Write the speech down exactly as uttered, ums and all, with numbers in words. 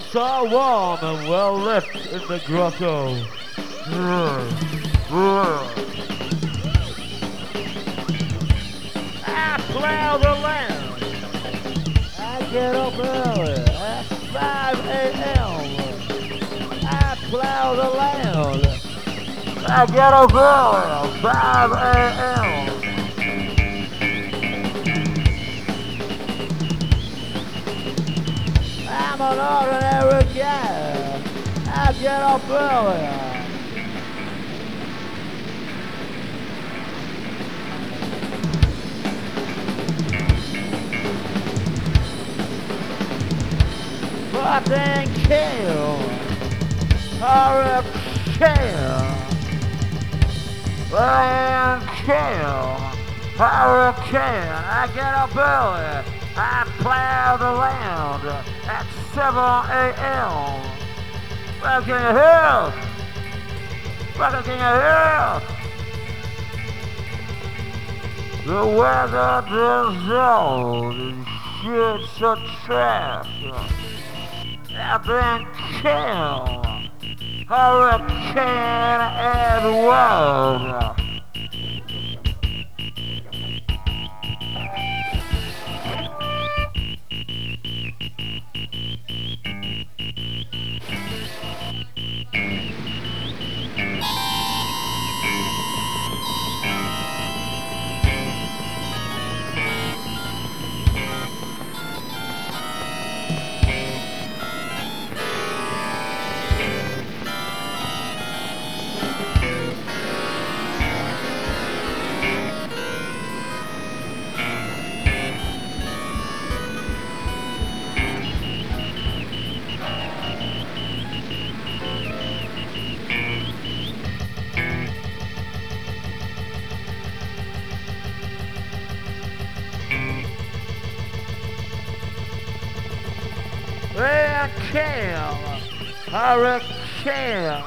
so warm and well lit in the grotto. I plow the land. I get up early at five a m I plow the land. I get up early at five a m I'm an ordinary guy. I get up early. Fucking kill. Hurricane. Fucking kill. Hurricane. I get up early. I plow the land at seven a m Well, can you hear? Fucking can you hear? The weather dissolved and shit so trash. I've been killed. Hurricane Edward. Hurricane, hurricane.